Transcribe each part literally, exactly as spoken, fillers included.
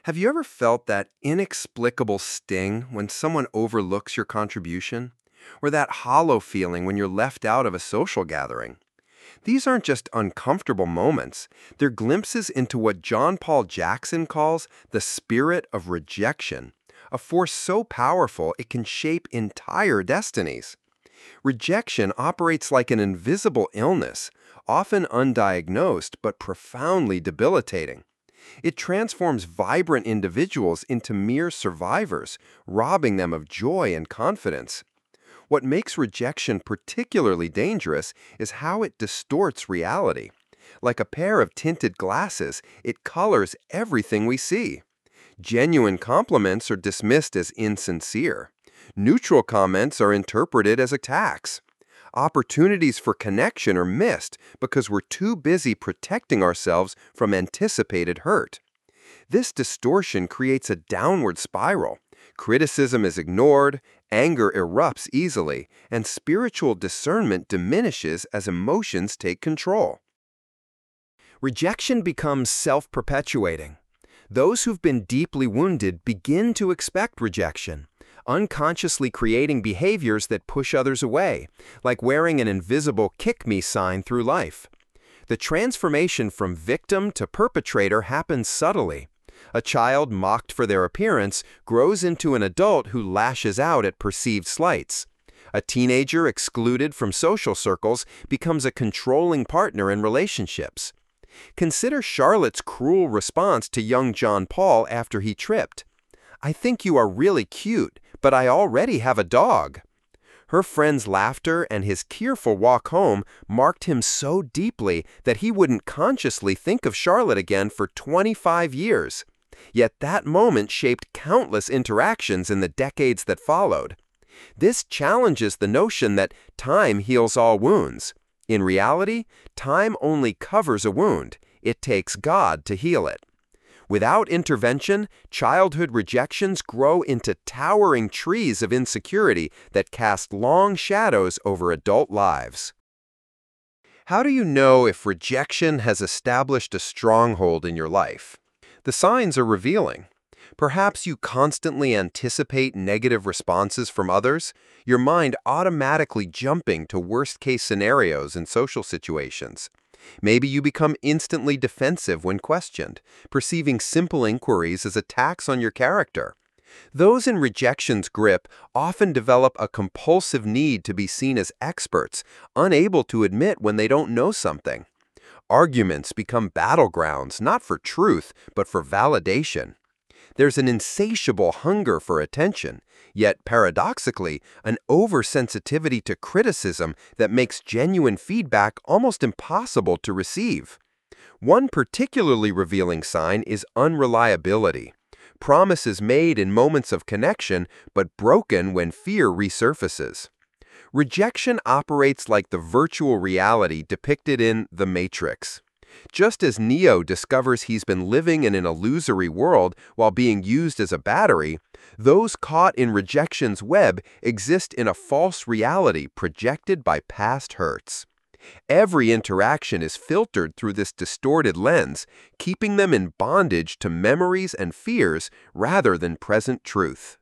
Have you ever felt that inexplicable sting when someone overlooks your contribution? Or that hollow feeling when you're left out of a social gathering? These aren't just uncomfortable moments, they're glimpses into what John Paul Jackson calls the spirit of rejection, a force so powerful it can shape entire destinies. Rejection operates like an invisible illness, often undiagnosed but profoundly debilitating. It transforms vibrant individuals into mere survivors, robbing them of joy and confidence. What makes rejection particularly dangerous is how it distorts reality. Like a pair of tinted glasses, it colors everything we see. Genuine compliments are dismissed as insincere. Neutral comments are interpreted as attacks. Opportunities for connection are missed because we're too busy protecting ourselves from anticipated hurt. This distortion creates a downward spiral. Criticism is ignored, anger erupts easily, and spiritual discernment diminishes as emotions take control. Rejection becomes self-perpetuating. Those who've been deeply wounded begin to expect rejection, unconsciously creating behaviors that push others away, like wearing an invisible "kick me" sign through life. The transformation from victim to perpetrator happens subtly. A child mocked for their appearance grows into an adult who lashes out at perceived slights. A teenager excluded from social circles becomes a controlling partner in relationships. Consider Charlotte's cruel response to young John Paul after he tripped. "I think you are really cute, but I already have a dog." Her friend's laughter and his tearful walk home marked him so deeply that he wouldn't consciously think of Charlotte again for twenty-five years. Yet that moment shaped countless interactions in the decades that followed. This challenges the notion that time heals all wounds. In reality, time only covers a wound. It takes God to heal it. Without intervention, childhood rejections grow into towering trees of insecurity that cast long shadows over adult lives. How do you know if rejection has established a stronghold in your life? The signs are revealing. Perhaps you constantly anticipate negative responses from others, your mind automatically jumping to worst-case scenarios in social situations. Maybe you become instantly defensive when questioned, perceiving simple inquiries as attacks on your character. Those in rejection's grip often develop a compulsive need to be seen as experts, unable to admit when they don't know something. Arguments become battlegrounds not for truth, but for validation. There's an insatiable hunger for attention, yet paradoxically, an oversensitivity to criticism that makes genuine feedback almost impossible to receive. One particularly revealing sign is unreliability. Promises made in moments of connection, but broken when fear resurfaces. Rejection operates like the virtual reality depicted in The Matrix. Just as Neo discovers he's been living in an illusory world while being used as a battery, those caught in rejection's web exist in a false reality projected by past hurts. Every interaction is filtered through this distorted lens, keeping them in bondage to memories and fears rather than present truth.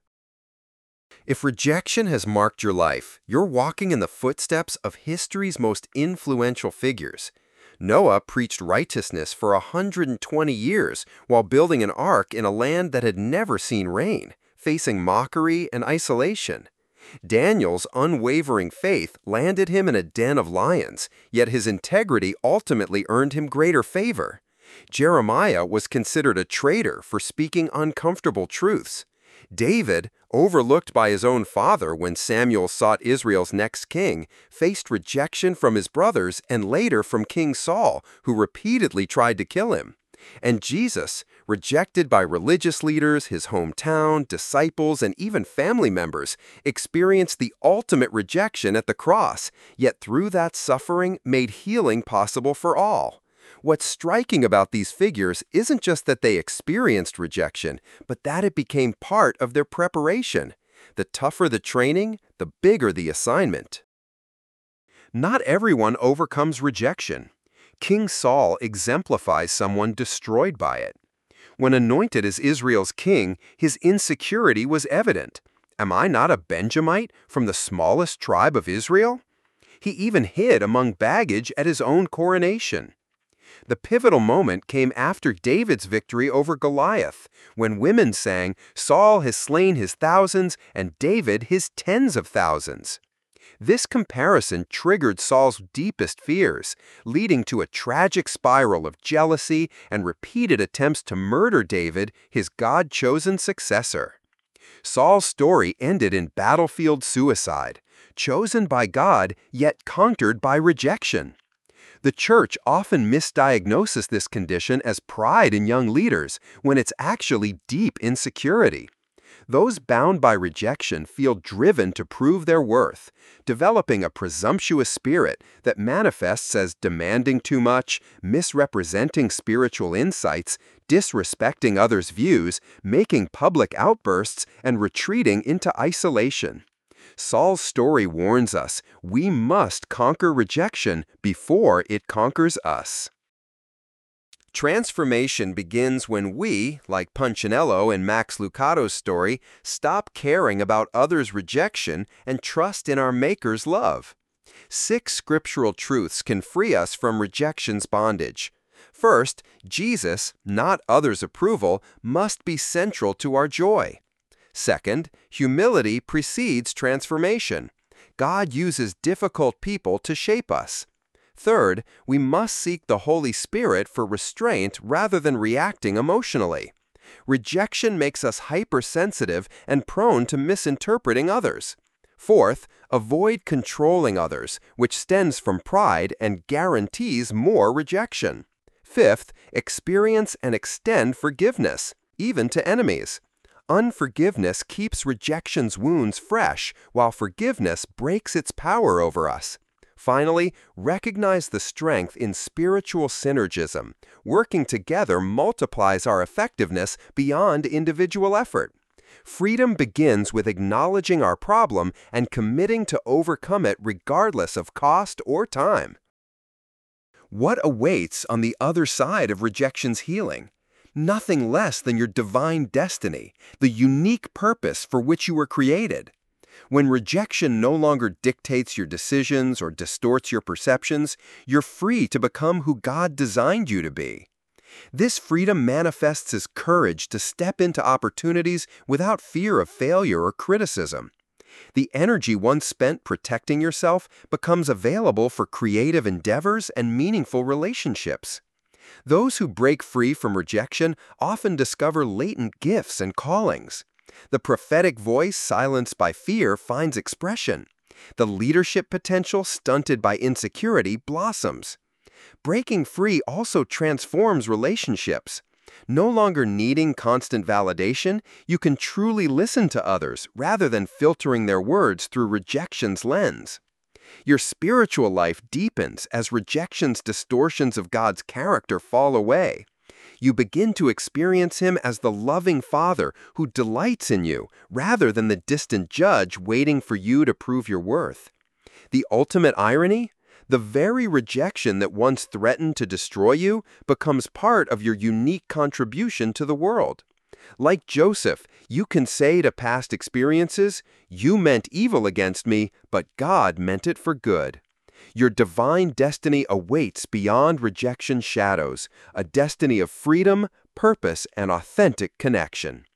If rejection has marked your life, you're walking in the footsteps of history's most influential figures. Noah preached righteousness for one hundred twenty years while building an ark in a land that had never seen rain, facing mockery and isolation. Daniel's unwavering faith landed him in a den of lions, yet his integrity ultimately earned him greater favor. Jeremiah was considered a traitor for speaking uncomfortable truths. David, overlooked by his own father when Samuel sought Israel's next king, faced rejection from his brothers and later from King Saul, who repeatedly tried to kill him. And Jesus, rejected by religious leaders, his hometown, disciples, and even family members, experienced the ultimate rejection at the cross, yet through that suffering made healing possible for all. What's striking about these figures isn't just that they experienced rejection, but that it became part of their preparation. The tougher the training, the bigger the assignment. Not everyone overcomes rejection. King Saul exemplifies someone destroyed by it. When anointed as Israel's king, his insecurity was evident. Am I not a Benjamite from the smallest tribe of Israel? He even hid among baggage at his own coronation. The pivotal moment came after David's victory over Goliath, when women sang, "Saul has slain his thousands and David his tens of thousands." This comparison triggered Saul's deepest fears, leading to a tragic spiral of jealousy and repeated attempts to murder David, his God-chosen successor. Saul's story ended in battlefield suicide, chosen by God yet conquered by rejection. The church often misdiagnoses this condition as pride in young leaders when it's actually deep insecurity. Those bound by rejection feel driven to prove their worth, developing a presumptuous spirit that manifests as demanding too much, misrepresenting spiritual insights, disrespecting others' views, making public outbursts, and retreating into isolation. Saul's story warns us we must conquer rejection before it conquers us. Transformation begins when we, like Punchinello in Max Lucado's story, stop caring about others' rejection and trust in our Maker's love. Six scriptural truths can free us from rejection's bondage. First, Jesus, not others' approval, must be central to our joy. Second, humility precedes transformation. God uses difficult people to shape us. Third, we must seek the Holy Spirit for restraint rather than reacting emotionally. Rejection makes us hypersensitive and prone to misinterpreting others. Fourth, avoid controlling others, which stems from pride and guarantees more rejection. Fifth, experience and extend forgiveness, even to enemies. Unforgiveness keeps rejection's wounds fresh, while forgiveness breaks its power over us. Finally, recognize the strength in spiritual synergism. Working together multiplies our effectiveness beyond individual effort. Freedom begins with acknowledging our problem and committing to overcome it regardless of cost or time. What awaits on the other side of rejection's healing? Nothing less than your divine destiny, the unique purpose for which you were created. When rejection no longer dictates your decisions or distorts your perceptions, you're free to become who God designed you to be. This freedom manifests as courage to step into opportunities without fear of failure or criticism. The energy once spent protecting yourself becomes available for creative endeavors and meaningful relationships. Those who break free from rejection often discover latent gifts and callings. The prophetic voice silenced by fear finds expression. The leadership potential stunted by insecurity blossoms. Breaking free also transforms relationships. No longer needing constant validation, you can truly listen to others rather than filtering their words through rejection's lens. Your spiritual life deepens as rejection's distortions of God's character fall away. You begin to experience Him as the loving Father who delights in you, rather than the distant judge waiting for you to prove your worth. The ultimate irony? The very rejection that once threatened to destroy you becomes part of your unique contribution to the world. Like Joseph, you can say to past experiences, "You meant evil against me, but God meant it for good." Your divine destiny awaits beyond rejection's shadows, a destiny of freedom, purpose, and authentic connection.